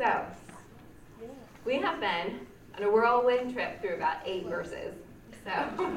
So, we have been on a whirlwind trip through about 8 verses. So,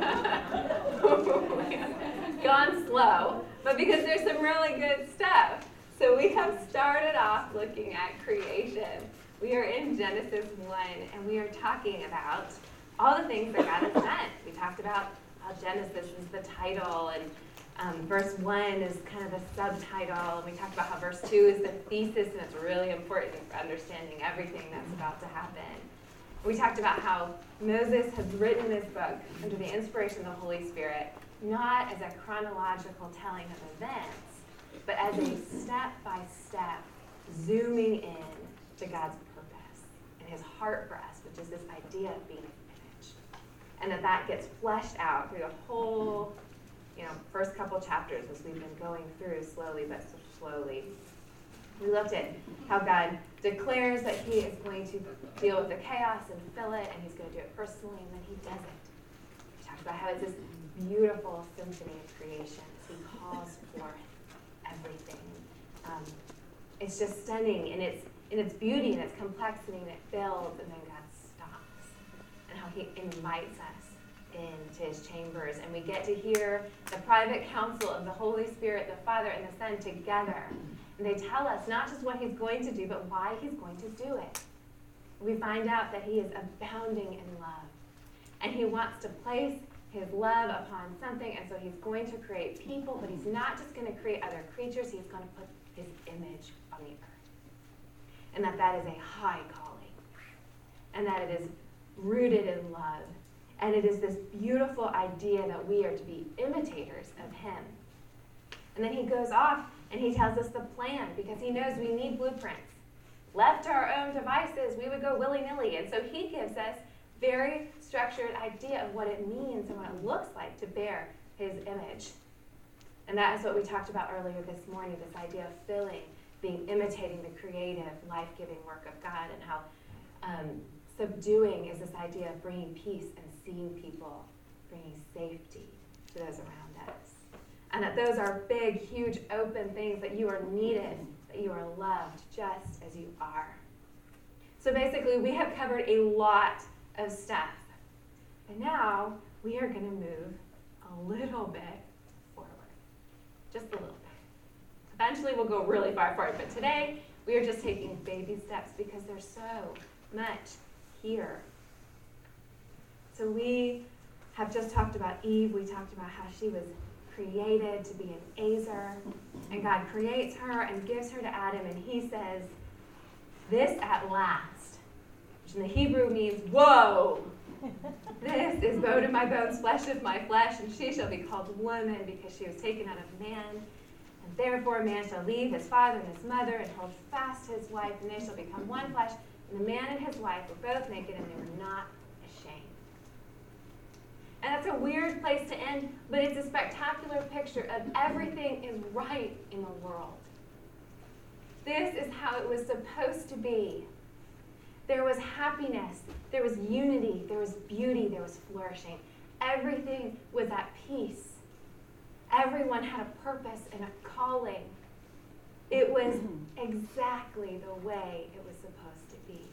we have gone slow, but because there's some really good stuff. So we have started off looking at creation. We are in Genesis 1, and we are talking about all the things that God has done. We talked about how Genesis is the title, and verse 1 is kind of the subtitle. And we talked about how verse 2 is the thesis, and it's really important for understanding everything that's about to happen. We talked about how Moses has written this book under the inspiration of the Holy Spirit, not as a chronological telling of events, but as a step-by-step zooming in to God's purpose and his heart for us, which is this idea of being an image. And that gets fleshed out through the whole, first couple chapters as we've been going through slowly but slowly. We looked at how God declares that he is going to deal with the chaos and fill it, and he's going to do it personally, and then he does it. We talked about how it's this beautiful symphony of creation as he calls forth everything. It's just stunning in its beauty and its complexity, and it builds, and then God stops. And how he invites us into his chambers, and we get to hear the private counsel of the Holy Spirit, the Father, and the Son together. And they tell us not just what he's going to do, but why he's going to do it. We find out that he is abounding in love. And he wants to place his love upon something, and so he's going to create people, but he's not just going to create other creatures, he's going to put his image on the earth. And that is a high calling. And that it is rooted in love. And it is this beautiful idea that we are to be imitators of him. And then he goes off and he tells us the plan, because he knows we need blueprints. Left to our own devices, we would go willy-nilly. And so he gives us very structured idea of what it means and what it looks like to bear his image. And that is what we talked about earlier this morning, this idea of filling, imitating the creative, life-giving work of God, and how subduing is this idea of bringing peace and seeing people, bringing safety to those around us. And that those are big, huge, open things, that you are needed, that you are loved just as you are. So basically, we have covered a lot of stuff. And now we are going to move a little bit forward. Just a little bit. Eventually, we'll go really far forward. But today, we are just taking baby steps because there's so much here. So we have just talked about Eve. We talked about how she was created to be an Azer, and God creates her and gives her to Adam, and he says, "This at last," which in the Hebrew means, "Whoa! This is bone of my bones, flesh of my flesh, and she shall be called woman, because she was taken out of man. And therefore a man shall leave his father and his mother, and hold fast his wife, and they shall become one flesh. And the man and his wife were both naked, and they were not ashamed." And that's a weird place to end, but it's a spectacular picture of everything is right in the world. This is how it was supposed to be. There was happiness, there was unity, there was beauty, there was flourishing. Everything was at peace. Everyone had a purpose and a calling. It was exactly the way it was supposed to be.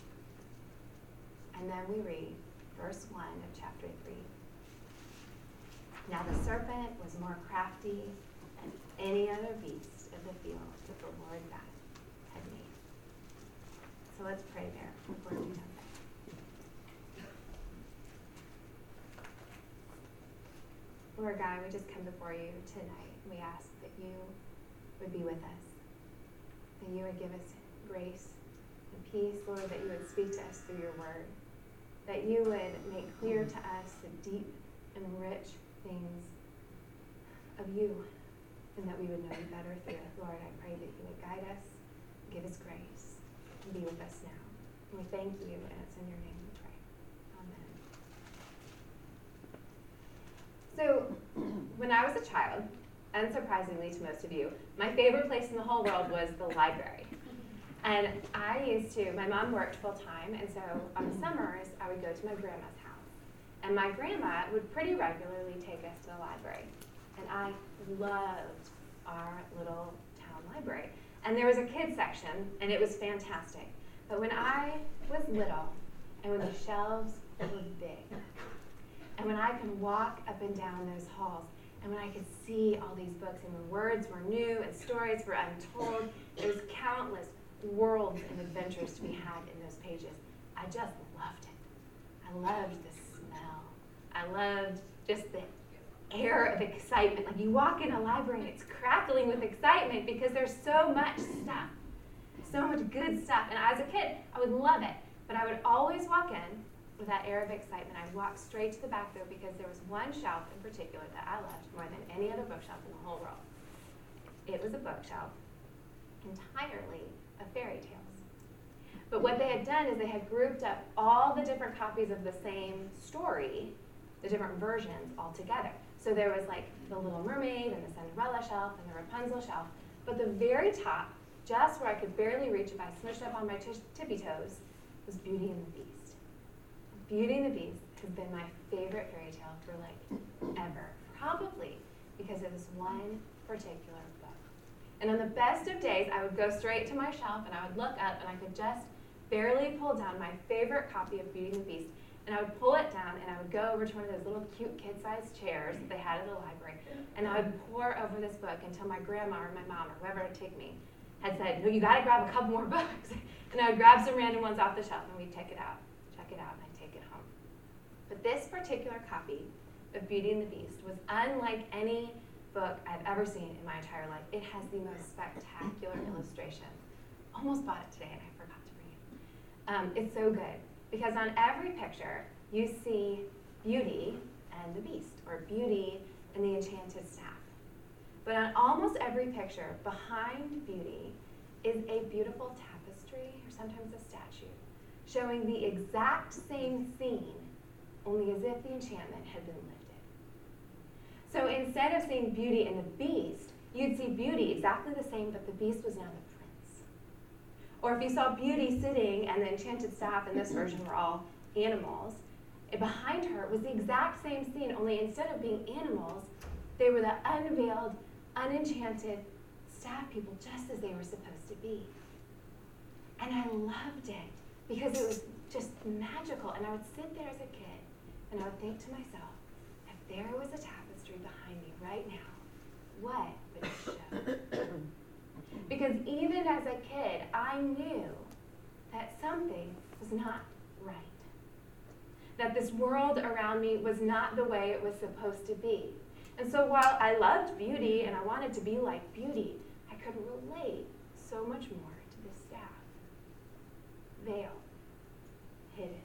And then we read verse 1 of chapter 3. "Now the serpent was more crafty than any other beast of the field that the Lord God had made." So let's pray there before we jump in. Lord God, we just come before you tonight. We ask that you would be with us, that you would give us grace and peace, Lord, that you would speak to us through your word, that you would make clear to us the deep and rich things of you, and that we would know you better through it. Lord, I pray that you would guide us, give us grace, and be with us now. And we thank you, and it's in your name we pray. Amen. So, when I was a child, unsurprisingly to most of you, my favorite place in the whole world was the library. And my mom worked full time, and so on the summers, I would go to my grandma's house. And my grandma would pretty regularly take us to the library. And I loved our little town library. And there was a kids section, and it was fantastic. But when I was little, and when the shelves were big, and when I could walk up and down those halls, and when I could see all these books, and the words were new, and stories were untold, there was countless worlds and adventures to be had in those pages. I just loved it. I loved the smell. I loved just the air of excitement. Like you walk in a library and it's crackling with excitement because there's so much stuff, so much good stuff. And as a kid, I would love it. But I would always walk in with that air of excitement. I'd walk straight to the back though because there was one shelf in particular that I loved more than any other bookshelf in the whole world. It was a bookshelf entirely of fairy tales. But what they had done is they had grouped up all the different copies of the same story, the different versions all together. So there was like the Little Mermaid and the Cinderella shelf and the Rapunzel shelf. But the very top, just where I could barely reach if I smushed up on my tippy toes, was Beauty and the Beast. Beauty and the Beast has been my favorite fairy tale for like ever. Probably because of this one particular book. And on the best of days, I would go straight to my shelf and I would look up and I could just barely pull down my favorite copy of Beauty and the Beast. And I would pull it down and I would go over to one of those little cute kid-sized chairs that they had at the library. And I would pore over this book until my grandma or my mom or whoever would take me had said, no, you gotta grab a couple more books. And I would grab some random ones off the shelf and we'd check it out, and I'd take it home. But this particular copy of Beauty and the Beast was unlike any book I've ever seen in my entire life. It has the most spectacular illustrations. Almost bought it today and I forgot to bring it. It's so good because on every picture you see Beauty and the Beast, or Beauty and the Enchanted Staff. But on almost every picture behind Beauty is a beautiful tapestry or sometimes a statue showing the exact same scene, only as if the enchantment had been lifted. So instead of seeing Beauty and the Beast, you'd see Beauty exactly the same, but the Beast was now the prince. Or if you saw Beauty sitting and the enchanted staff in this version were all animals, and behind her was the exact same scene, only instead of being animals, they were the unveiled, unenchanted staff people just as they were supposed to be. And I loved it because it was just magical. And I would sit there as a kid and I would think to myself, if there was a tapestry behind me right now, what would it show? Because even as a kid, I knew that something was not right. That this world around me was not the way it was supposed to be. And so while I loved Beauty and I wanted to be like Beauty, I could relate so much more to the staff. Veiled, hidden,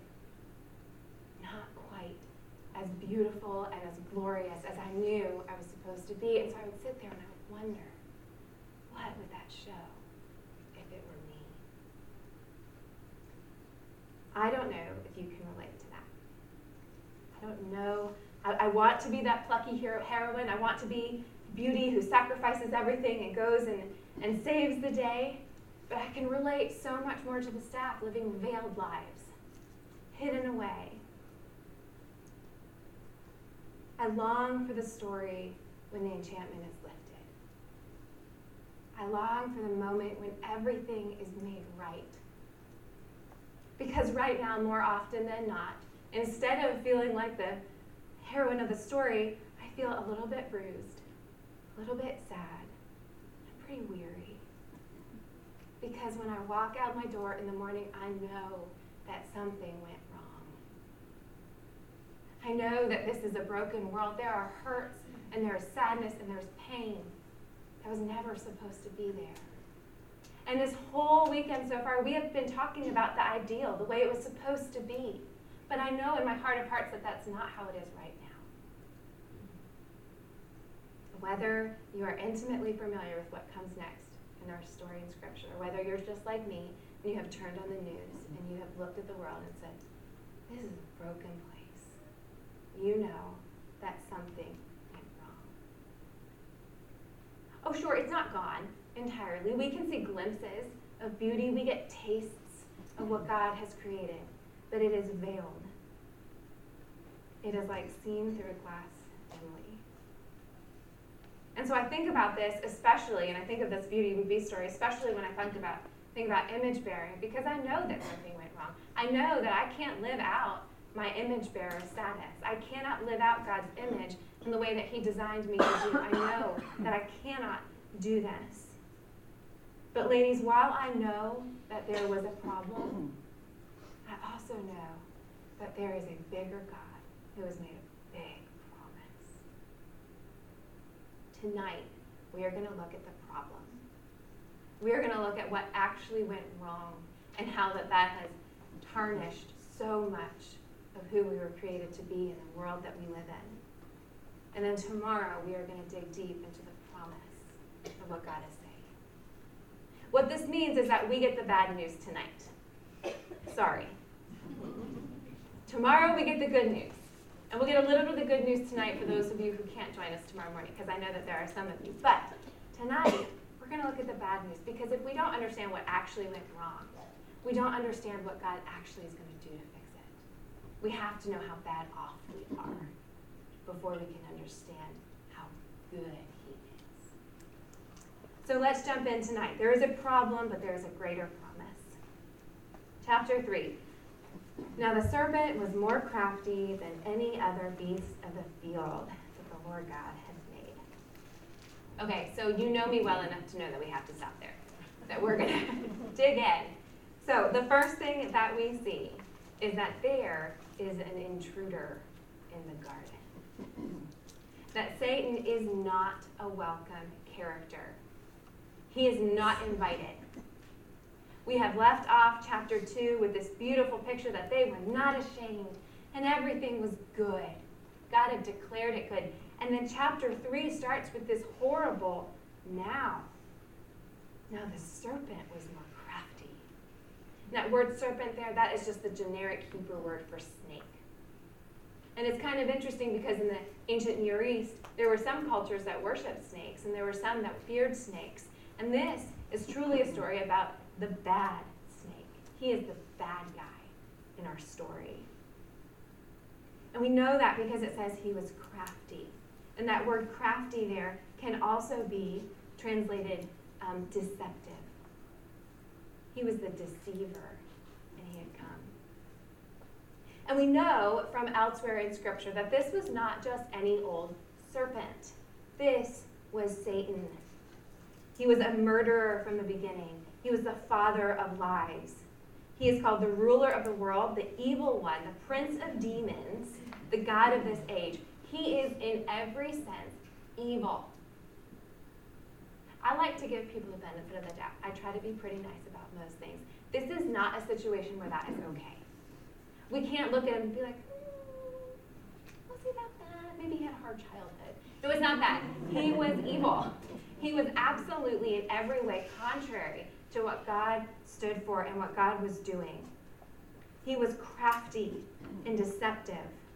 not quite as beautiful and as glorious as I knew I was supposed to be. And so I would sit there and I would wonder, what would that show if it were me? I don't know if you can relate to that. I don't know. I want to be that plucky heroine. I want to be Beauty who sacrifices everything and goes and saves the day. But I can relate so much more to the staff living veiled lives, hidden away. I long for the story when the enchantment is lifted. I long for the moment when everything is made right. Because right now, more often than not, instead of feeling like the heroine of the story, I feel a little bit bruised, a little bit sad, and pretty weary. Because when I walk out my door in the morning, I know that something went wrong. I know that this is a broken world. There are hurts, and there is sadness, and there's pain that was never supposed to be there. And this whole weekend so far, we have been talking about the ideal, the way it was supposed to be. But I know in my heart of hearts that that's not how it is right now. Whether you are intimately familiar with what comes next in our story in Scripture, or whether you're just like me and you have turned on the news and you have looked at the world and said, this is a broken place, you know that something went wrong. Oh, sure, it's not gone entirely. We can see glimpses of beauty. We get tastes of what God has created. But it is veiled. It is like seen through a glass dimly. And so I think about this especially, and I think of this Beauty and the Beast story, especially when I think about think about image bearing because I know that something went wrong. I know that I can't live out my image bearer status. I cannot live out God's image in the way that he designed me to do. I know that I cannot do this. But ladies, while I know that there was a problem, I also know that there is a bigger God who has made a big promise. Tonight, we are going to look at the problem. We are going to look at what actually went wrong and how that has tarnished so much of who we were created to be in the world that we live in. And then tomorrow, we are going to dig deep into the promise of what God is saying. What this means is that we get the bad news tonight. Sorry. Tomorrow, we get the good news. And we'll get a little bit of the good news tonight for those of you who can't join us tomorrow morning, because I know that there are some of you. But tonight, we're going to look at the bad news, because if we don't understand what actually went wrong, we don't understand what God actually is going to do to fix it. We have to know how bad off we are before we can understand how good he is. So let's jump in tonight. There is a problem, but there is a greater promise. Chapter 3. Now the serpent was more crafty than any other beast of the field that the Lord God had made. Okay, so you know me well enough to know that we have to stop there, that we're going to dig in. So the first thing that we see is that there is an intruder in the garden. That Satan is not a welcome character. He is not invited. We have left off chapter 2 with this beautiful picture that they were not ashamed and everything was good. God had declared it good. And then chapter 3 starts with this horrible now. Now the serpent was more crafty. That word serpent there, that is just the generic Hebrew word for snake. And it's kind of interesting because in the ancient Near East, there were some cultures that worshiped snakes and there were some that feared snakes. And this is truly a story about the bad snake. He is the bad guy in our story. And we know that because it says he was crafty. And that word crafty there can also be translated deceptive. He was the deceiver, and he had come. And we know from elsewhere in Scripture that this was not just any old serpent. This was Satan. He was a murderer from the beginning. He was the father of lies. He is called the ruler of the world, the evil one, the prince of demons, the god of this age. He is, in every sense, evil. I like to give people the benefit of the doubt. I try to be pretty nice about most things. This is not a situation where that is okay. We can't look at him and be like, was he that bad? Maybe he had a hard childhood. It was not that. He was evil. He was absolutely in every way contrary to what God stood for and what God was doing. He was crafty and deceptive.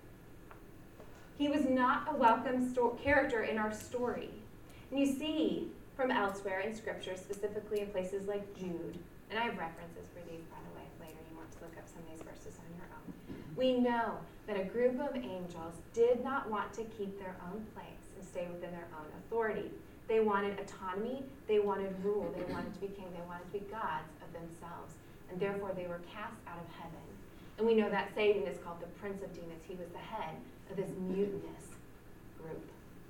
He was not a welcome character in our story. And you see from elsewhere in Scripture, specifically in places like Jude, and I have references for these, by the way, later. You want to look up some of these verses on your own. We know that a group of angels did not want to keep their own place and stay within their own authority. They wanted autonomy, they wanted rule, they wanted to be king, they wanted to be gods of themselves, and therefore they were cast out of heaven. And we know that Satan is called the prince of demons. He was the head of this mutinous group.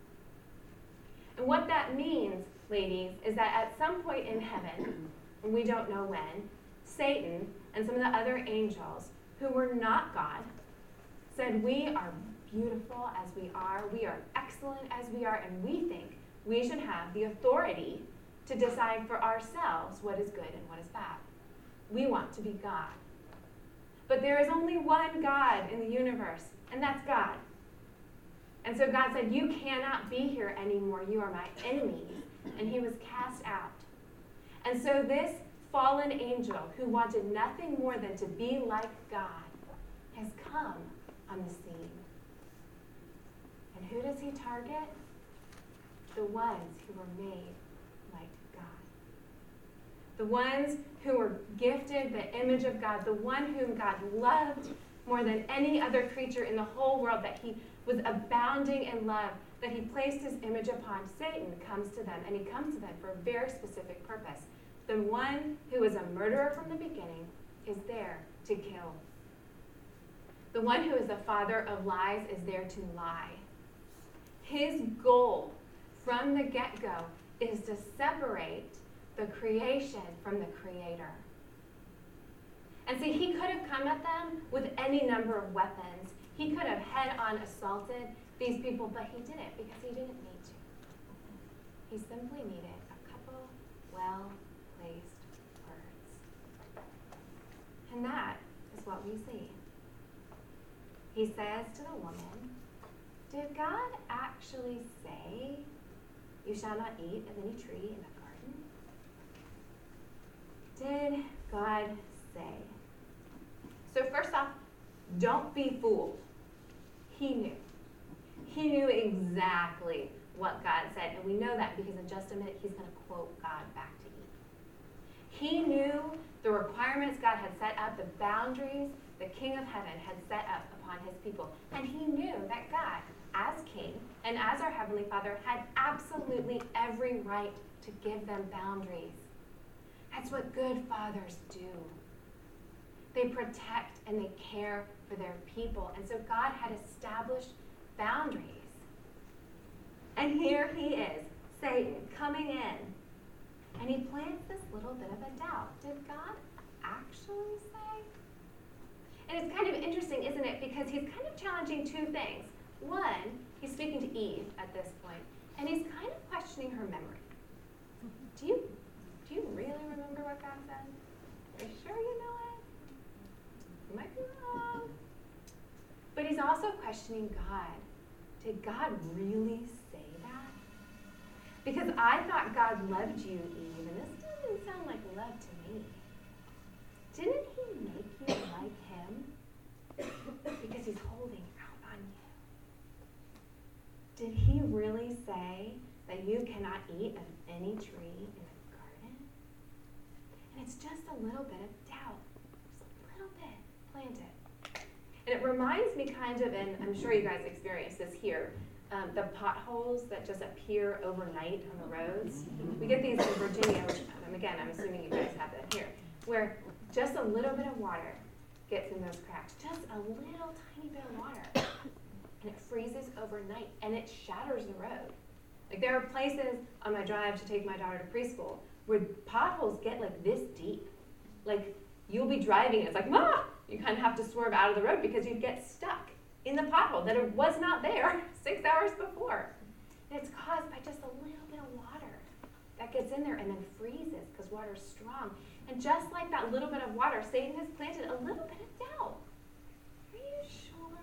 And what that means, ladies, is that at some point in heaven, and we don't know when, Satan and some of the other angels who were not God said, we are beautiful as we are excellent as we are, and we think we should have the authority to decide for ourselves what is good and what is bad. We want to be God. But there is only one God in the universe, and that's God. And so God said, you cannot be here anymore. You are my enemies. And he was cast out. And so this fallen angel, who wanted nothing more than to be like God, has come on the scene. And who does he target? The ones who were made like God. The ones who were gifted the image of God, the one whom God loved more than any other creature in the whole world, that he was abounding in love, that he placed his image upon. Satan comes to them, and he comes to them for a very specific purpose, the one who is a murderer from the beginning, is there to kill. The one who is the father of lies is there to lie. His goal from the get-go is to separate the creation from the Creator. And see, he could have come at them with any number of weapons. He could have head-on assaulted these people, but he didn't because he didn't need to. He simply needed a couple well-placed words. And that is what we see. He says to the woman, did God actually say, you shall not eat of any tree in the garden? Did God say? So first off, don't be fooled. He knew. He knew exactly what God said. And we know that because in just a minute, he's going to quote God back to Eve. He knew the requirements God had set up, the boundaries the King of Heaven had set up upon his people. And he knew that God, as King and as our Heavenly Father, had absolutely every right to give them boundaries. That's what good fathers do. They protect and they care for their people. And so God had established boundaries. And here he is, Satan, coming in. And he plants this little bit of a doubt. Did God actually say? And it's kind of interesting, isn't it? Because he's kind of challenging two things. One, he's speaking to Eve at this point, and he's kind of questioning her memory. Do you really remember what God said? Are you sure you know it? You might be wrong. But he's also questioning God. Did God really say that? Because I thought God loved you, Eve, and this doesn't sound like love to me. Didn't he make you like him? Because he's holding out on you. Did he really say that you cannot eat of any tree in the garden? And it's just a little bit of doubt. Just a little bit planted. And it reminds me kind of, and I'm sure you guys experience this here, the potholes that just appear overnight on the roads. We get these in Virginia, which, again, I'm assuming you guys have that here, where just a little bit of water gets in those cracks. Just a little tiny bit of water. And it freezes overnight, and it shatters the road. Like, there are places on my drive to take my daughter to preschool where potholes get like this deep. Like, you'll be driving, and it's like, Ma! You kind of have to swerve out of the road because you get stuck in the pothole that it was not there 6 hours before. And it's caused by just a little bit of water that gets in there and then freezes because water is strong. And just like that little bit of water, Satan has planted a little bit of doubt. Are you sure?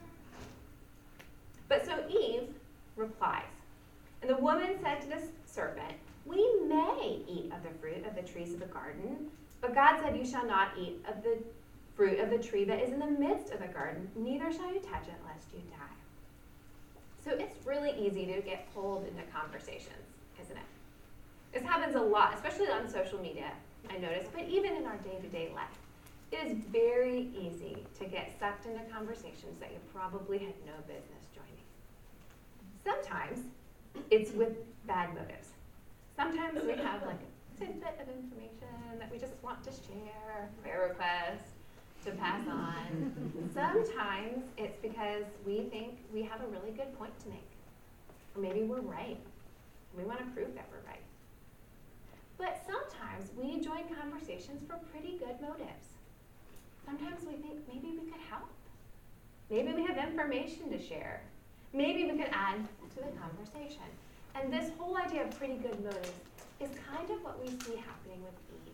But so Eve replies. And the woman said to the serpent, we may eat of the fruit of the trees of the garden, but God said, you shall not eat of the fruit of the tree that is in the midst of the garden, neither shall you touch it lest you die. So it's really easy to get pulled into conversations, isn't it? This happens a lot, especially on social media, I notice, but even in our day-to-day life. It is very easy to get sucked into conversations that you probably had no business joining. Sometimes it's with bad motives. Sometimes we have like a tidbit of information that we just want to share, prayer request to pass on. Sometimes it's because we think we have a really good point to make. Or maybe we're right. We want to prove that we're right. But sometimes we join conversations for pretty good motives. Sometimes we think maybe we could help. Maybe we have information to share. Maybe we could add to the conversation. And this whole idea of pretty good motives is kind of what we see happening with Eve.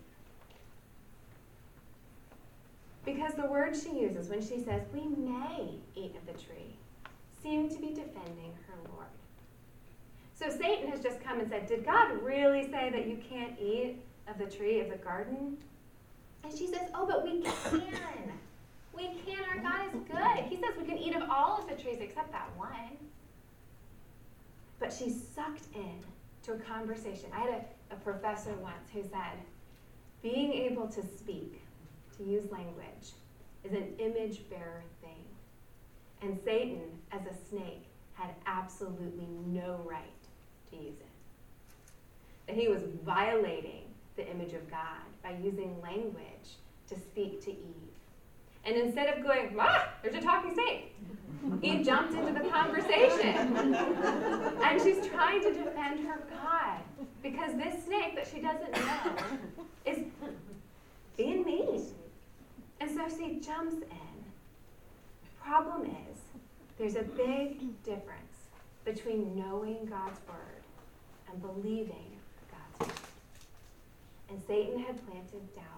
Because the words she uses when she says, we may eat of the tree, seem to be defending her Lord. So Satan has just come and said, did God really say that you can't eat of the tree of the garden? And she says, oh, but we can. We can. Our God is good. He says we can eat of all of the trees except that one. But she's sucked in to a conversation. I had a professor once who said, being able to speak, to use language, is an image-bearer thing. And Satan, as a snake, had absolutely no right to use it. That he was violating the image of God by using language to speak to Eve. And instead of going, there's a talking snake, Eve jumps into the conversation. And she's trying to defend her God because this snake that she doesn't know is being mean. And so she jumps in. Problem is, there's a big difference between knowing God's word and believing God's word. And Satan had planted doubt.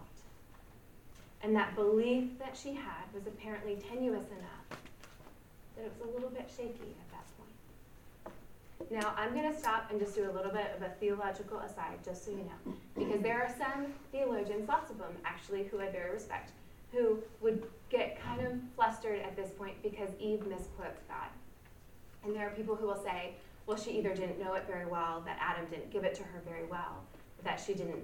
And that belief that she had was apparently tenuous enough that it was a little bit shaky at that point. Now, I'm going to stop and just do a little bit of a theological aside, just so you know. Because there are some theologians, lots of them actually, who I very respect, who would get kind of flustered at this point because Eve misquotes God. And there are people who will say, well, she either didn't know it very well, that Adam didn't give it to her very well, that she didn't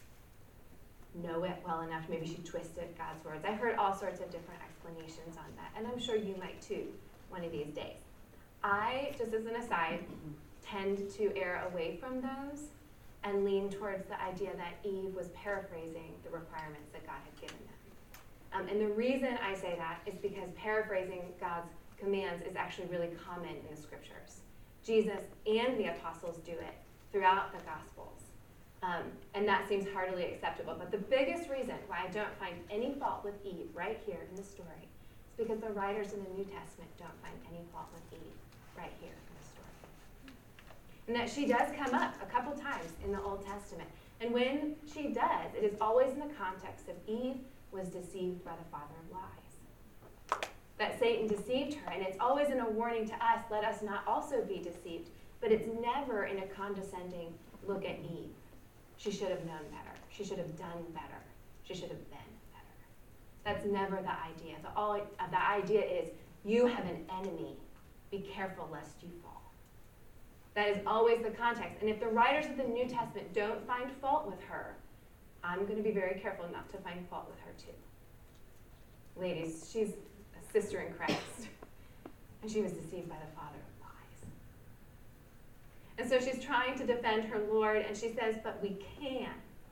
know it well enough, maybe she twisted God's words. I've heard all sorts of different explanations on that, and I'm sure you might too one of these days. I, just as an aside, tend to err away from those and lean towards the idea that Eve was paraphrasing the requirements that God had given them. And the reason I say that is because paraphrasing God's commands is actually really common in the scriptures. Jesus and the apostles do it throughout the Gospels. And that seems heartily acceptable. But the biggest reason why I don't find any fault with Eve right here in the story is because the writers in the New Testament don't find any fault with Eve right here in the story. And that she does come up a couple times in the Old Testament. And when she does, it is always in the context of Eve was deceived by the father of lies. That Satan deceived her, and it's always in a warning to us, let us not also be deceived. But it's never in a condescending look at Eve. She should have known better. She should have done better. She should have been better. That's never the idea. The idea is you have an enemy. Be careful lest you fall. That is always the context. And if the writers of the New Testament don't find fault with her, I'm going to be very careful not to find fault with her too. Ladies, she's a sister in Christ. And she was deceived by the father of lies. And so she's trying to defend her Lord, and she says, but we can.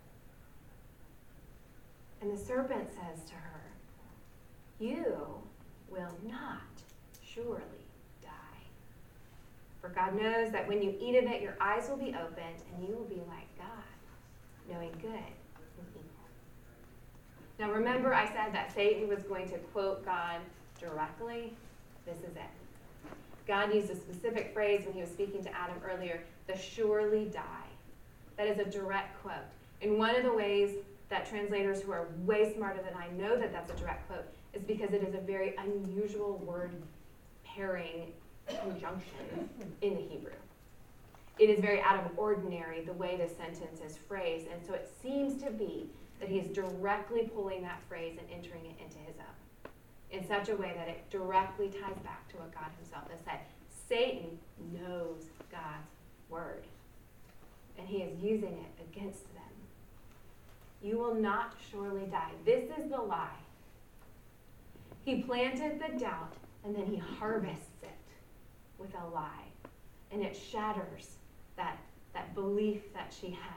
And the serpent says to her, you will not surely die. For God knows that when you eat of it, your eyes will be opened, and you will be like God, knowing good and evil. Now remember I said that Satan was going to quote God directly? This is it. God used a specific phrase when he was speaking to Adam earlier, the surely die. That is a direct quote. And one of the ways that translators who are way smarter than I know that that's a direct quote is because it is a very unusual word pairing conjunction in the Hebrew. It is very out of ordinary the way this sentence is phrased, and so it seems to be that he is directly pulling that phrase and entering it into his own in such a way that it directly ties back to what God himself has said. Satan knows God's word, and he is using it against them. You will not surely die. This is the lie. He planted the doubt, and then he harvests it with a lie, and it shatters that belief that she had.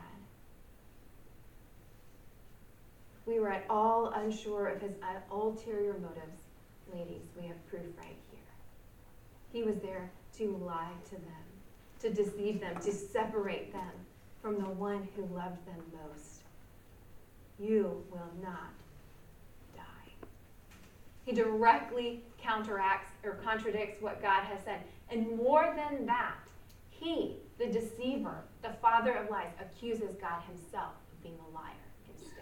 We were at all unsure of his ulterior motives. Ladies, we have proof right here. He was there to lie to them, to deceive them, to separate them from the one who loved them most. You will not die. He directly counteracts or contradicts what God has said. And more than that, he, the deceiver, the father of lies, accuses God himself of being a liar instead.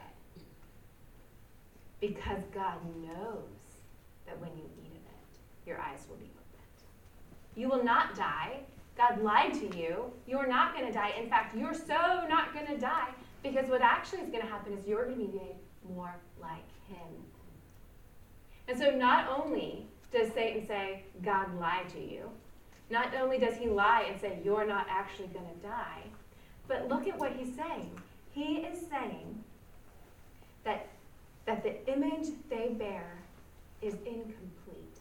Because God knows that when you eat of it, your eyes will be opened. You will not die. God lied to you. You're not going to die. In fact, you're so not going to die because what actually is going to happen is you're going to be made more like him. And so not only does Satan say, God lied to you, not only does he lie and say, you're not actually going to die, but look at what he's saying. He is saying that the image they bear is incomplete.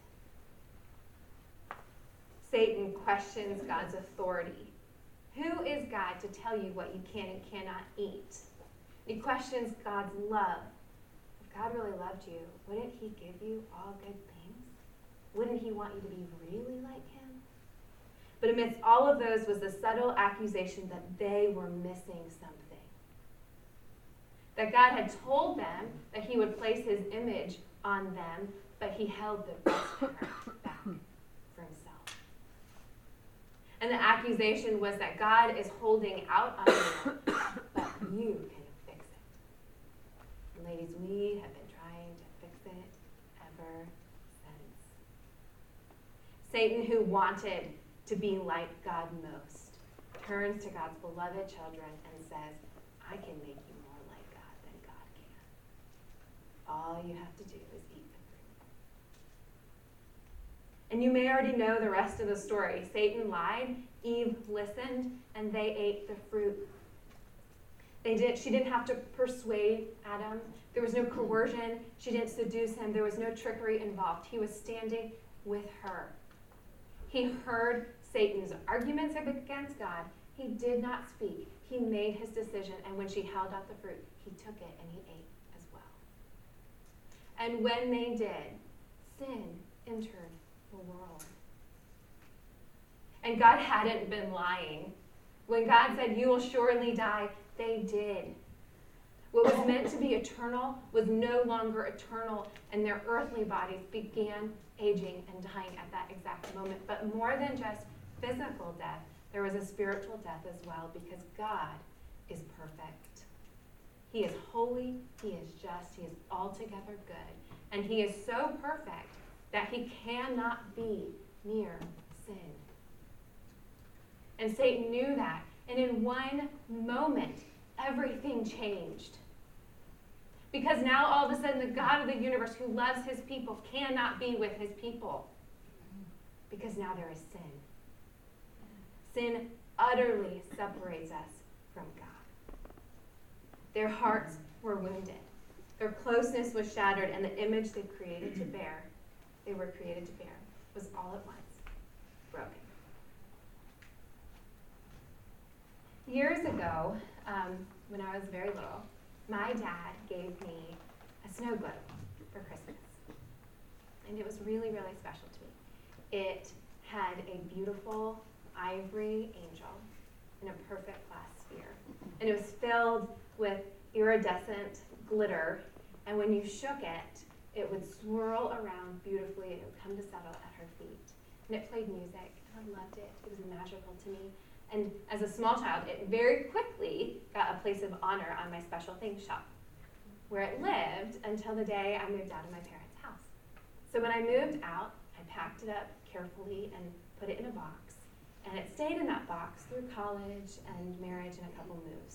Satan questions God's authority. Who is God to tell you what you can and cannot eat? He questions God's love. If God really loved you, wouldn't he give you all good things? Wouldn't he want you to be really like him? But amidst all of those was the subtle accusation that they were missing something. That God had told them that he would place his image on them, but he held the best part back for himself. And the accusation was that God is holding out on you, but you can fix it. And ladies, we have been trying to fix it ever since. Satan, who wanted to be like God most, turns to God's beloved children and says, I can make you more like God than God can. All you have to do is eat the fruit. And you may already know the rest of the story. Satan lied, Eve listened, and they ate the fruit. She didn't have to persuade Adam. There was no coercion. She didn't seduce him. There was no trickery involved. He was standing with her. He heard Satan's arguments against God. He did not speak. He made his decision, and when she held out the fruit, he took it and he ate as well. And when they did, sin entered the world. And God hadn't been lying. When God said, you will surely die, they did. What was meant to be eternal was no longer eternal, and their earthly bodies began aging and dying at that exact moment. But more than just physical death, there was a spiritual death as well, because God is perfect. He is holy, he is just, he is altogether good, and he is so perfect that he cannot be near sin. And Satan knew that, and in one moment, everything changed. Because now all of a sudden the God of the universe who loves his people cannot be with his people. Because now there is sin. Sin utterly separates us from God. Their hearts were wounded. Their closeness was shattered, and the image they were created to bear, was all at once broken. Years ago, when I was very little, my dad gave me a snow globe for Christmas. And it was really, really special to me. It had a beautiful ivory angel in a perfect glass sphere. And it was filled with iridescent glitter. And when you shook it, it would swirl around beautifully and it would come to settle at her feet. And it played music, and I loved it. It was magical to me. And as a small child, it very quickly got a place of honor on my special things shelf, where it lived until the day I moved out of my parents' house. So when I moved out, I packed it up carefully and put it in a box. And it stayed in that box through college and marriage and a couple moves.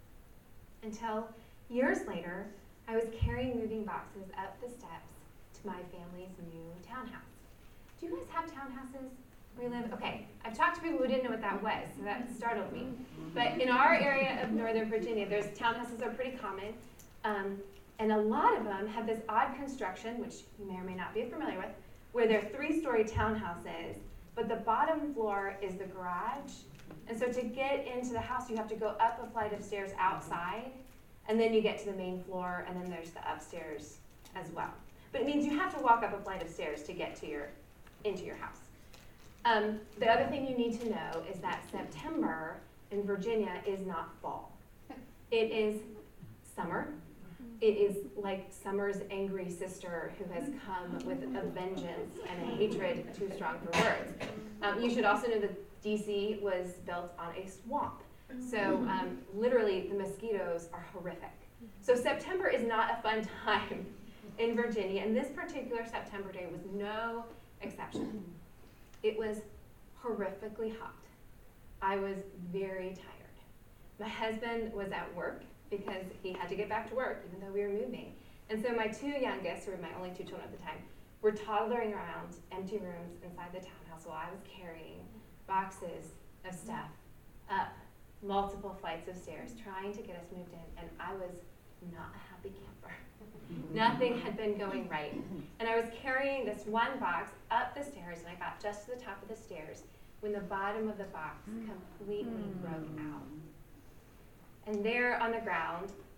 Until years later, I was carrying moving boxes up the steps to my family's new townhouse. Do you guys have townhouses where you live? Okay, I've talked to people who didn't know what that was, so that startled me. But in our area of Northern Virginia, townhouses are pretty common. And a lot of them have this odd construction, which you may or may not be familiar with, where they're 3-story townhouses, but the bottom floor is the garage. And so to get into the house, you have to go up a flight of stairs outside, and then you get to the main floor, and then there's the upstairs as well. But it means you have to walk up a flight of stairs to get to into your house. The other thing you need to know is that September in Virginia is not fall. It is summer. It is like summer's angry sister who has come with a vengeance and a hatred too strong for words. You should also know that DC was built on a swamp. So literally the mosquitoes are horrific. So September is not a fun time in Virginia, and this particular September day was no exception. It was horrifically hot. I was very tired. My husband was at work because he had to get back to work even though we were moving. And so my 2 youngest, who were my only 2 children at the time, were toddling around empty rooms inside the townhouse while I was carrying boxes of stuff up multiple flights of stairs trying to get us moved in, and I was not a happy camper. Nothing had been going right. And I was carrying this one box up the stairs, and I got just to the top of the stairs when the bottom of the box completely broke out. And there on the ground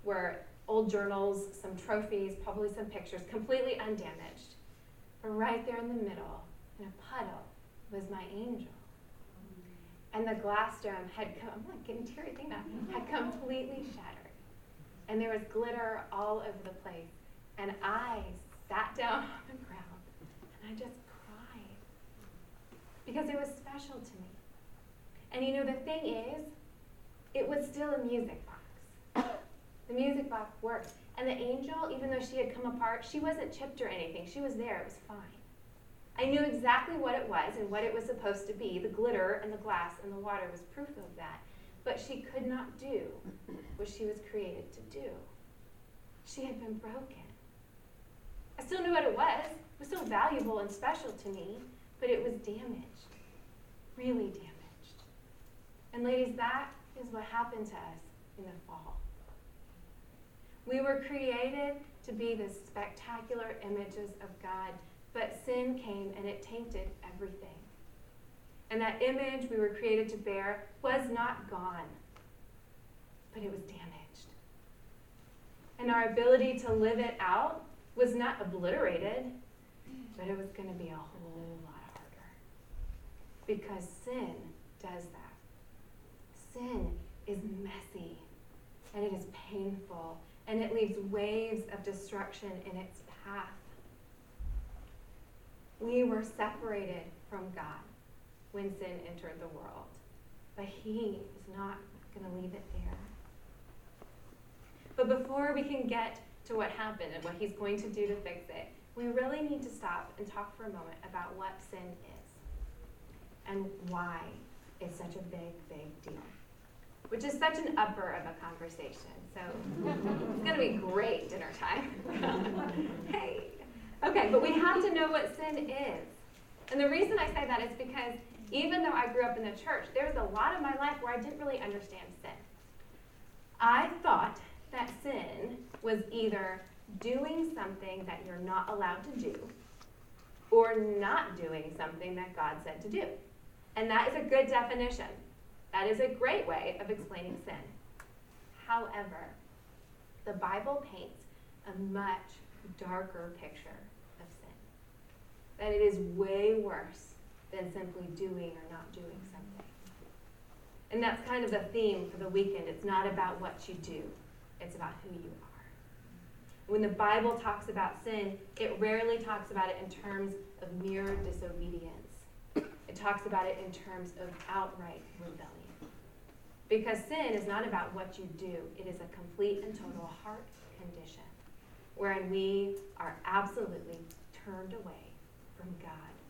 were old journals, some trophies, probably some pictures, completely undamaged. But right there in the middle, in a puddle, was my angel. And the glass dome I'm not getting teary thinking about it, had completely shattered. And there was glitter all over the place. And I sat down on the ground and I just cried. Because it was special to me. And you know, the thing is, it was still a music box. The music box worked. And the angel, even though she had come apart, she wasn't chipped or anything. She was there. It was fine. I knew exactly what it was and what it was supposed to be. The glitter and the glass and the water was proof of that. But she could not do what she was created to do. She had been broken. I still knew what it was. It was still valuable and special to me, but it was damaged. Really damaged. And ladies, that is what happened to us in the fall. We were created to be the spectacular images of God, but sin came and it tainted everything. And that image we were created to bear was not gone, but it was damaged. And our ability to live it out was not obliterated, but it was going to be a whole lot harder. Because sin does that. Sin is messy, and it is painful, and it leaves waves of destruction in its path. We were separated from God when sin entered the world, but He is not going to leave it there. But before we can get to what happened and what He's going to do to fix it, we really need to stop and talk for a moment about what sin is and why it's such a big, big deal, which is such an upper of a conversation. So it's going to be great dinner time. Hey. Okay, but we have to know what sin is. And the reason I say that is because even though I grew up in the church, there was a lot of my life where I didn't really understand sin. I thought that sin was either doing something that you're not allowed to do or not doing something that God said to do. And that is a good definition. That is a great way of explaining sin. However, the Bible paints a much darker picture of sin. That it is way worse than simply doing or not doing something. And that's kind of the theme for the weekend. It's not about what you do. It's about who you are. When the Bible talks about sin, it rarely talks about it in terms of mere disobedience. It talks about it in terms of outright rebellion. Because sin is not about what you do. It is a complete and total heart condition wherein we are absolutely turned away from God.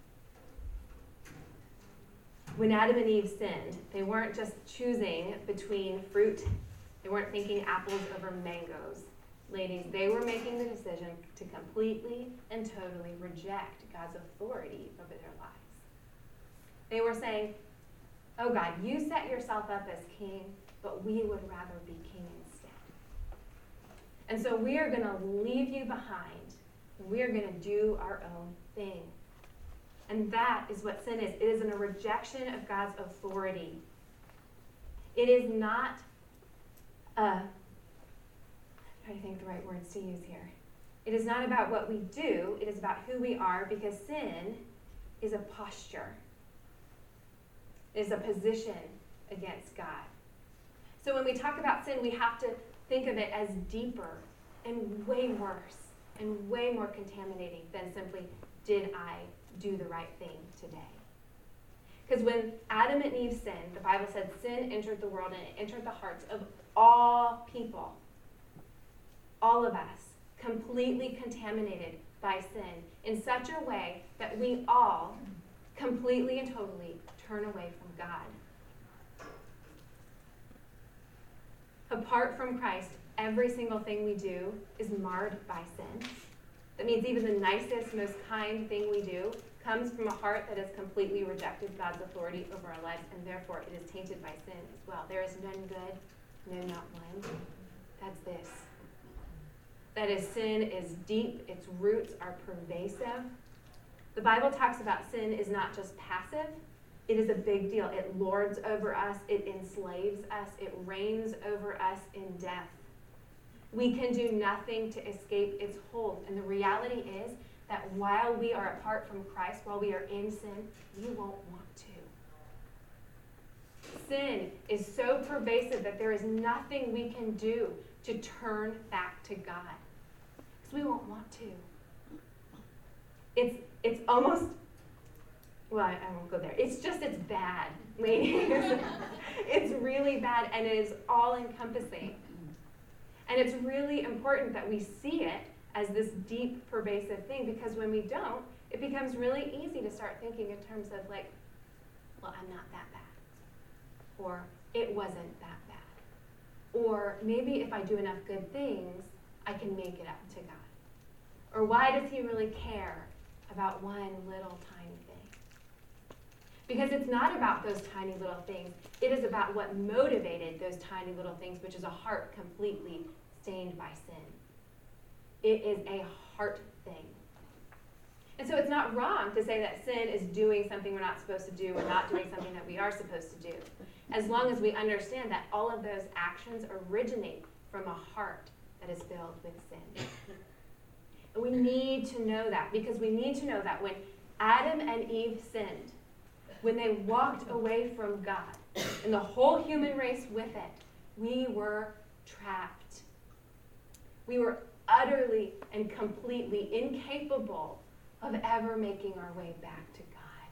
When Adam and Eve sinned, they weren't just choosing between fruit. They weren't thinking apples over mangoes. Ladies, they were making the decision to completely and totally reject God's authority over their lives. They were saying, oh God, you set yourself up as king, but we would rather be king instead. And so we are going to leave you behind, and we are going to do our own thing. And that is what sin is. It is a rejection of God's authority. It is not I'm trying to think the right words to use here. It is not about what we do. It is about who we are, because sin is a posture. It is a position against God. So when we talk about sin, we have to think of it as deeper and way worse and way more contaminating than simply, did I do the right thing today? Because when Adam and Eve sinned, the Bible said sin entered the world and it entered the hearts of all people. All of us, completely contaminated by sin in such a way that we all completely and totally turn away from God. Apart from Christ, every single thing we do is marred by sin. That means even the nicest, most kind thing we do comes from a heart that has completely rejected God's authority over our lives, and therefore it is tainted by sin as well. There is none good, no, not one. That's this. That is, sin is deep, its roots are pervasive. The Bible talks about sin is not just passive, it is a big deal. It lords over us, it enslaves us, it reigns over us in death. We can do nothing to escape its hold. And the reality is that while we are apart from Christ, while we are in sin, we won't want to. Sin is so pervasive that there is nothing we can do to turn back to God. Because we won't want to. It's almost, well, I won't go there. It's bad, ladies. It's really bad, and it is all-encompassing. And it's really important that we see it as this deep, pervasive thing, because when we don't, it becomes really easy to start thinking in terms of like, well, I'm not that bad. Or it wasn't that bad. Or maybe if I do enough good things, I can make it up to God. Or why does he really care about one little tiny thing? Because it's not about those tiny little things. It is about what motivated those tiny little things, which is a heart completely stained by sin. It is a heart thing. And so it's not wrong to say that sin is doing something we're not supposed to do or not doing something that we are supposed to do, as long as we understand that all of those actions originate from a heart that is filled with sin. And we need to know that, because we need to know that when Adam and Eve sinned, when they walked away from God, and the whole human race with it, we were trapped. We were utterly and completely incapable of ever making our way back to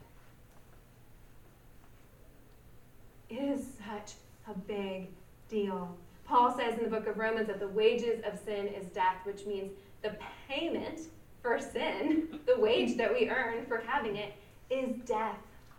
God. It is such a big deal. Paul says in the book of Romans that the wages of sin is death, which means the payment for sin, the wage that we earn for having it, is death.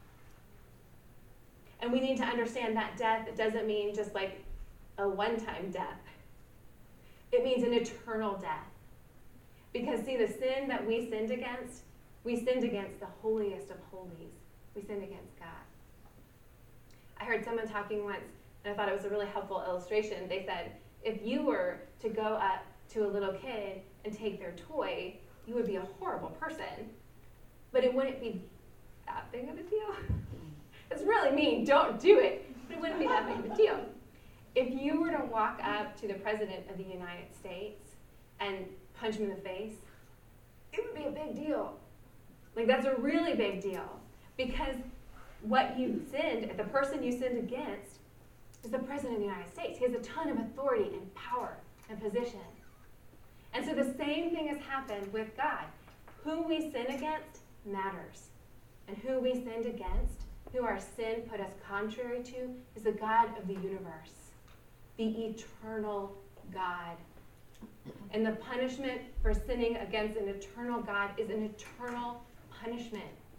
And we need to understand that death doesn't mean just like a one-time death. It means an eternal death. Because see, the sin that we sinned against the holiest of holies. We sinned against God. I heard someone talking once, and I thought it was a really helpful illustration. They said, if you were to go up to a little kid and take their toy, you would be a horrible person. But it wouldn't be that big of a deal. It's really mean, don't do it. But it wouldn't be that big of a deal. If you were to walk up to the President of the United States and punch him in the face, it would be a big deal. Like, that's a really big deal. Because what you sinned, the person you sinned against, is the President of the United States. He has a ton of authority and power and position. And so the same thing has happened with God. Who we sin against matters. And who we sinned against, who our sin put us contrary to, is the God of the universe, the eternal God. And the punishment for sinning against an eternal God is an eternal punishment.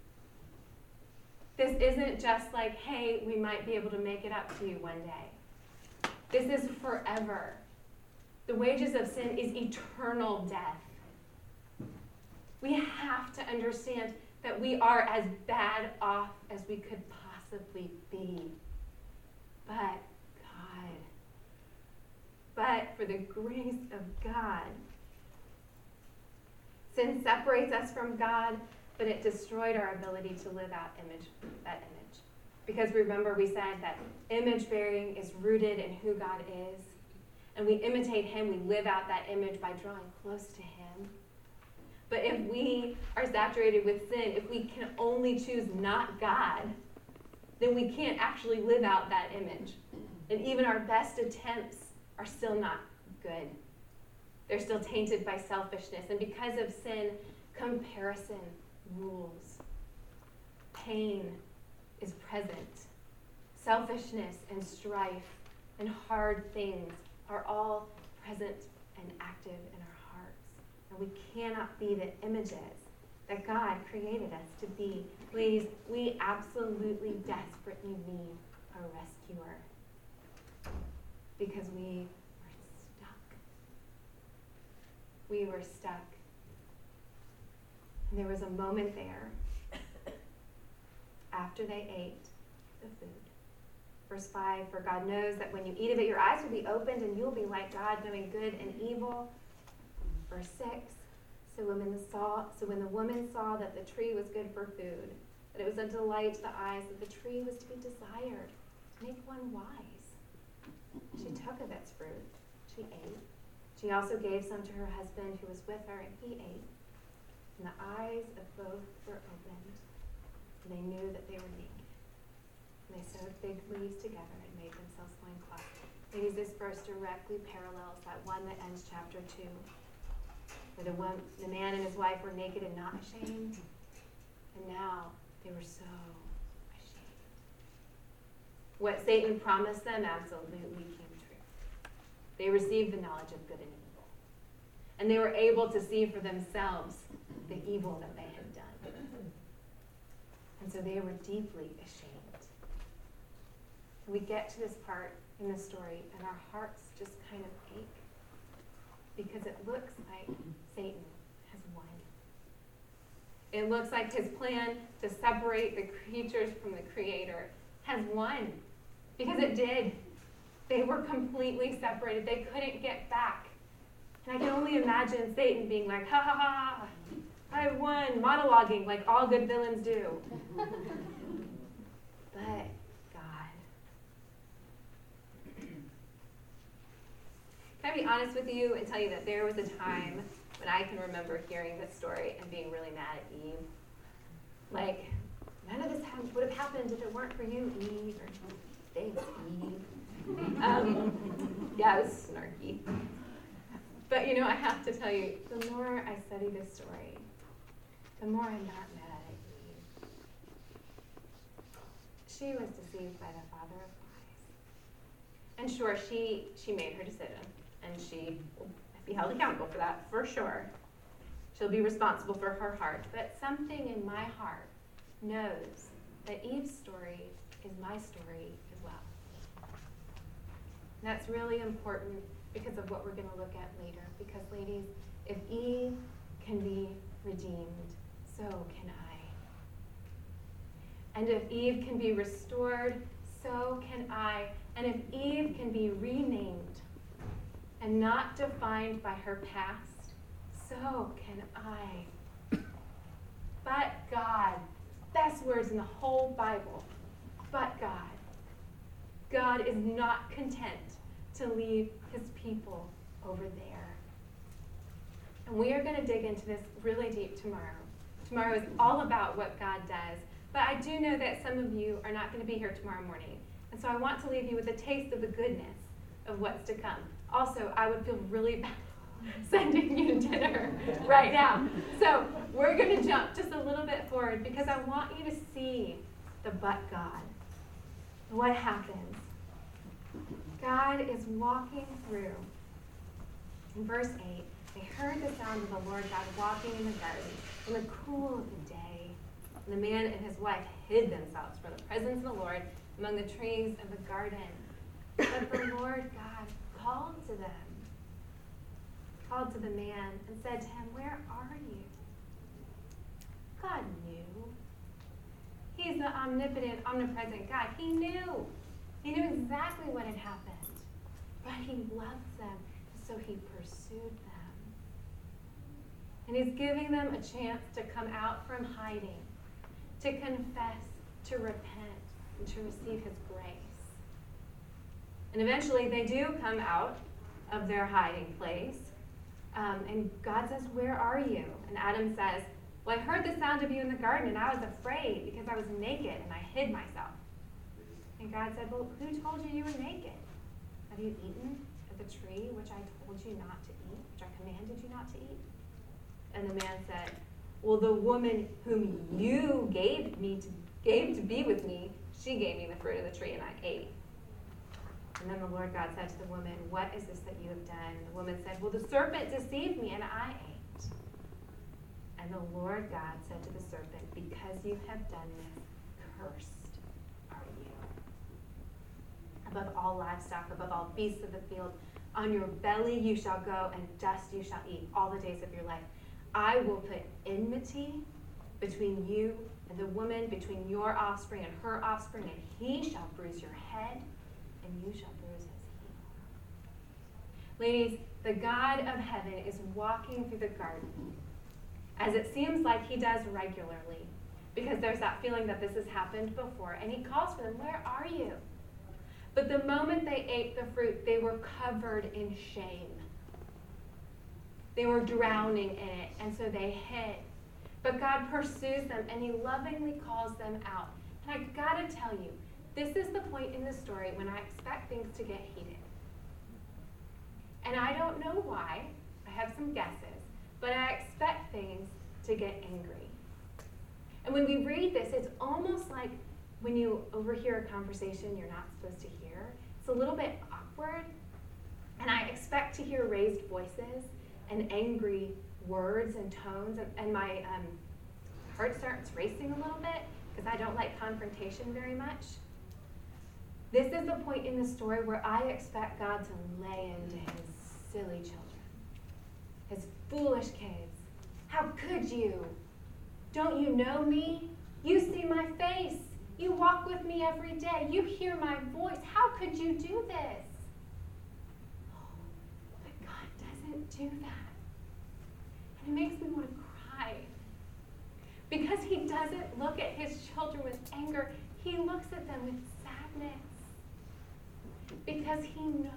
This isn't just like, hey, we might be able to make it up to you one day. This is forever. The wages of sin is eternal death. We have to understand that we are as bad off as we could possibly be. But for the grace of God. Sin separates us from God, but it destroyed our ability to live out that image. Because remember, we said that image bearing is rooted in who God is. And we imitate him, we live out that image by drawing close to him. But if we are saturated with sin, if we can only choose not God, then we can't actually live out that image. And even our best attempts are still not good. They're still tainted by selfishness. And because of sin, comparison rules. Pain is present. Selfishness and strife and hard things are all present and active in our hearts. And we cannot be the images that God created us to be. Ladies, we absolutely desperately need a rescuer. Because we were stuck. We were stuck. And there was a moment there after they ate the food. Verse 5, for God knows that when you eat of it, your eyes will be opened and you will be like God, knowing good and evil. Verse 6, so when the woman saw that the tree was good for food, that it was a delight to the eyes, that the tree was to be desired, to make one wise, she took of its fruit, she ate, She also gave some to her husband who was with her, and he ate. And the eyes of both were opened, and they knew that they were naked. And they sewed fig leaves together and made themselves loincloths. Ladies, this verse directly parallels that one that ends chapter 2, where the man and his wife were naked and not ashamed, and now they were so ashamed. What Satan promised them absolutely came true. They received the knowledge of good and evil, and they were able to see for themselves the evil that they had done. And so they were deeply ashamed. We get to this part in the story, and our hearts just kind of ache, because it looks like Satan has won. It looks like his plan to separate the creatures from the Creator has won, because it did. They were completely separated. They couldn't get back. And I can only imagine Satan being like, ha ha ha, I won, monologuing like all good villains do. But God. Can I be honest with you and tell you that there was a time when I can remember hearing this story and being really mad at Eve? Like, none of this would have happened if it weren't for you, Eve, or thanks, Eve. Yeah, it was snarky. But I have to tell you, the more I study this story, the more I'm not mad at Eve. She was deceived by the father of lies. And sure, she made her decision, and she will be held accountable for that, for sure. She'll be responsible for her heart. But something in my heart knows that Eve's story is my story as well. And that's really important because of what we're going to look at later. Because, ladies, if Eve can be redeemed, so can I. And if Eve can be restored, so can I. And if Eve can be renamed and not defined by her past, so can I. But God, best words in the whole Bible, but God. God is not content to leave his people over there. And we are going to dig into this really deep tomorrow. Tomorrow is all about what God does. But I do know that some of you are not going to be here tomorrow morning. And so I want to leave you with a taste of the goodness of what's to come. Also, I would feel really bad sending you to dinner right now. So we're going to jump just a little bit forward because I want you to see the but God. What happens? God is walking through. In verse 8, they heard the sound of the Lord God walking in the garden in the cool of the day. And the man and his wife hid themselves from the presence of the Lord among the trees of the garden. But the Lord God called to the man and said to him, "Where are you?" God knew. He's the omnipotent, omnipresent God. He knew. He knew exactly what had happened. But he loves them, so he pursued them. And he's giving them a chance to come out from hiding, to confess, to repent, and to receive his grace. And eventually they do come out of their hiding place. And God says, "Where are you?" And Adam says, "Well, I heard the sound of you in the garden, and I was afraid because I was naked, and I hid myself." And God said, "Well, who told you you were naked? Have you eaten of the tree which I told you not to eat, which I commanded you not to eat?" And the man said, "Well, the woman whom you gave to be with me, she gave me the fruit of the tree, and I ate." And then the Lord God said to the woman, "What is this that you have done?" The woman said, "Well, the serpent deceived me, and I ate." And the Lord God said to the serpent, "Because you have done this, cursed are you above all livestock, above all beasts of the field. On your belly you shall go, and dust you shall eat all the days of your life. I will put enmity between you and the woman, between your offspring and her offspring, and he shall bruise your head, and you shall bruise his heel." Ladies, the God of heaven is walking through the garden, as it seems like he does regularly, because there's that feeling that this has happened before, and he calls for them, "Where are you?" But the moment they ate the fruit, they were covered in shame. They were drowning in it, and so they hid. But God pursues them, and he lovingly calls them out. And I gotta tell you, this is the point in the story when I expect things to get heated. And I don't know why. I have some guesses. But I expect things to get angry. And when we read this, it's almost like when you overhear a conversation you're not supposed to hear. It's a little bit awkward. And I expect to hear raised voices and angry words and tones. And my heart starts racing a little bit because I don't like confrontation very much. This is the point in the story where I expect God to lay into his silly children, his foolish kids. How could you? Don't you know me? You see my face. You walk with me every day. You hear my voice. How could you do this? Oh, but God doesn't do that. And it makes me want to cry. Because he doesn't look at his children with anger. He looks at them with sadness. Because he knows.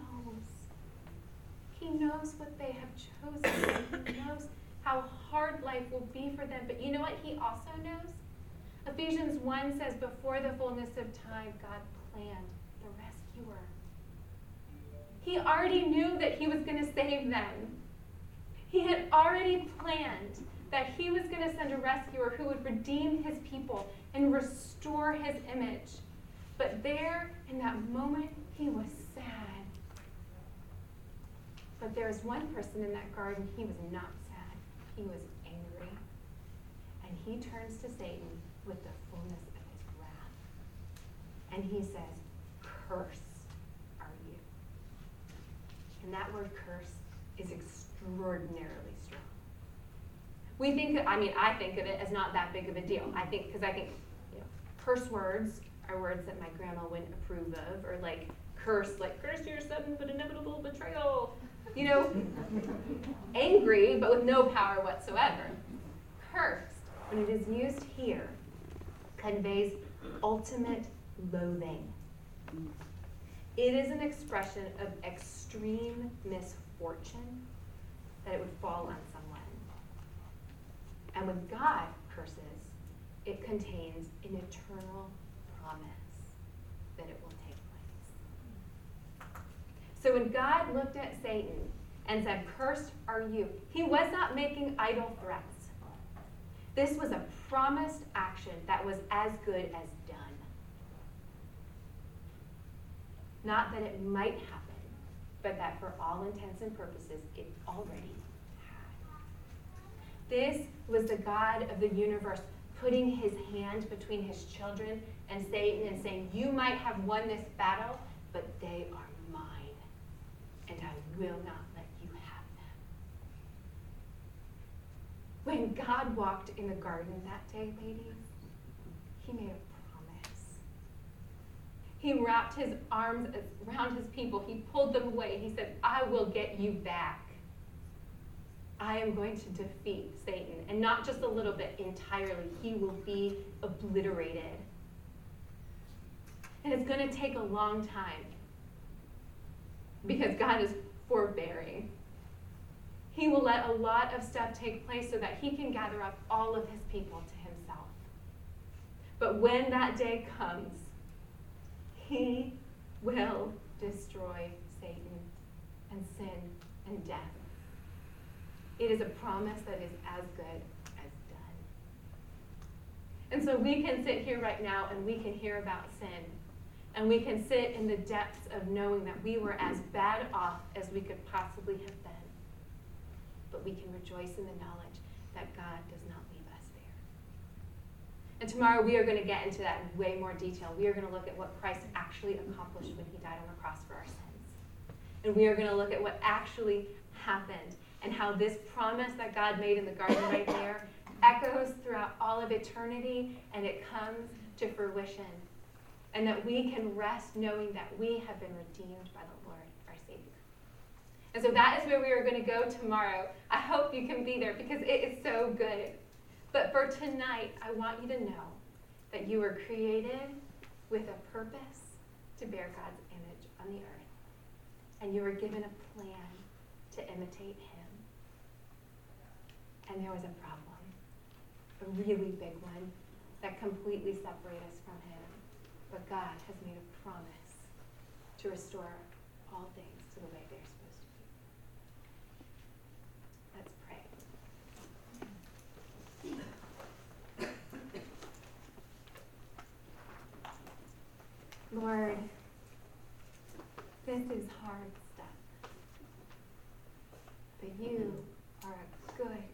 He knows what they have chosen. He knows how hard life will be for them. But you know what he also knows? Ephesians 1 says, before the fullness of time, God planned the rescuer. He already knew that he was going to save them. He had already planned that he was going to send a rescuer who would redeem his people and restore his image. But there, in that moment, he was sad. But there was one person in that garden, he was not sad. He was angry. And he turns to Satan with the fullness of his wrath. And he says, "Curse are you." And that word curse is extraordinarily strong. I think of it as not that big of a deal. I think curse words are words that my grandma wouldn't approve of, or curse your sudden but inevitable betrayal. Angry, but with no power whatsoever. Cursed, when it is used here, conveys ultimate loathing. It is an expression of extreme misfortune that it would fall on someone. And when God curses, it contains an eternal promise that it will take place. So when God looked at Satan and said, "Cursed are you," he was not making idle threats. This was a promised action that was as good as done. Not that it might happen, but that for all intents and purposes, it already had. This was the God of the universe putting his hand between his children and Satan and saying, "You might have won this battle, but they are mine, and I will not let you have them." When God walked in the garden that day, ladies, he made a promise. He wrapped his arms around his people. He pulled them away. He said, "I will get you back. I am going to defeat Satan." And not just a little bit, entirely. He will be obliterated. And it's going to take a long time because God is forbearing. He will let a lot of stuff take place so that he can gather up all of his people to himself. But when that day comes, he will destroy Satan and sin and death. It is a promise that is as good as done. And so we can sit here right now and we can hear about sin. And we can sit in the depths of knowing that we were as bad off as we could possibly have been. But we can rejoice in the knowledge that God does not leave us there. And tomorrow we are going to get into that in way more detail. We are going to look at what Christ actually accomplished when he died on the cross for our sins. And we are going to look at what actually happened and how this promise that God made in the garden right there echoes throughout all of eternity and it comes to fruition. And that we can rest knowing that we have been redeemed by the Lord, our Savior. And so that is where we are going to go tomorrow. I hope you can be there because it is so good. But for tonight, I want you to know that you were created with a purpose to bear God's image on the earth. And you were given a plan to imitate him. and there was a problem, a really big one that completely separated us from him. But God has made a promise to restore all things to the way they're supposed to be. Let's pray. Lord, this is hard stuff. But you are a good,